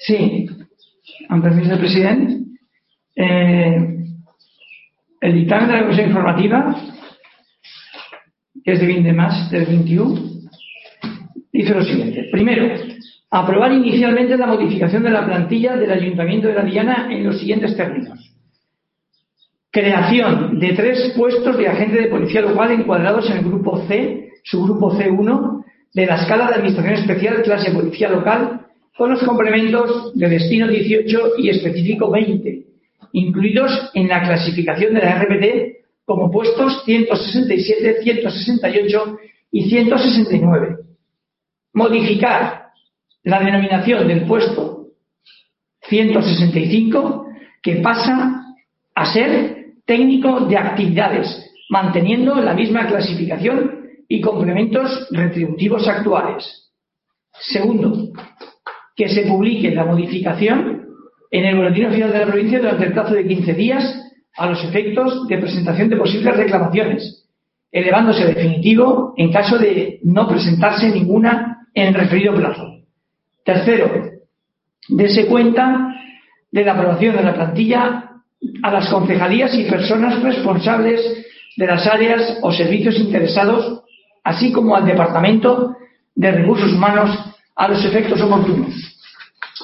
Sí, amb permís del president. El dictamen de la Comisión Informativa, que es de 20 de marzo del 21, dice lo siguiente. Primero, aprobar inicialmente la modificación de la plantilla del Ayuntamiento de La Diana en los siguientes términos. Creación de 3 puestos de agente de policía local encuadrados en el grupo C, subgrupo C1, de la escala de Administración Especial, clase Policía Local, con los complementos de destino 18 y específico 20, incluidos en la clasificación de la RPT como puestos 167, 168 y 169. Modificar la denominación del puesto 165, que pasa a ser técnico de actividades, manteniendo la misma clasificación y complementos retributivos actuales. Segundo, que se publique la modificación en el Boletín Oficial de la Provincia durante el plazo de 15 días a los efectos de presentación de posibles reclamaciones, elevándose definitivo en caso de no presentarse ninguna en el referido plazo. Tercero, dese cuenta de la aprobación de la plantilla a las concejalías y personas responsables de las áreas o servicios interesados, así como al Departamento de Recursos Humanos, a los efectos oportunos.